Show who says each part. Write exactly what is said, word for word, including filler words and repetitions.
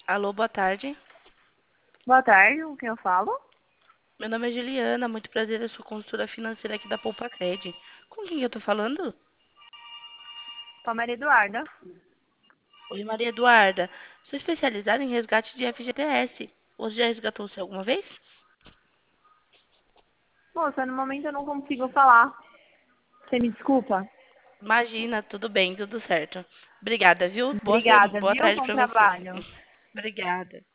Speaker 1: Alô, boa tarde.
Speaker 2: Boa tarde, com quem eu falo?
Speaker 1: Meu nome é Juliana, muito prazer, eu sou consultora financeira aqui da Poupa Cred. Com quem eu tô falando?
Speaker 2: Com a Maria Eduarda.
Speaker 1: Oi, Maria Eduarda. Sou especializada em resgate de F G T S. Você já resgatou você alguma vez?
Speaker 2: Moça, no momento eu não consigo falar. Você me desculpa?
Speaker 1: Imagina, tudo bem, tudo certo. Obrigada, viu? Boa, se-
Speaker 2: Obrigada,
Speaker 1: boa
Speaker 2: viu?
Speaker 1: tarde
Speaker 2: Bom
Speaker 1: pra você.
Speaker 2: trabalho.
Speaker 1: Obrigada.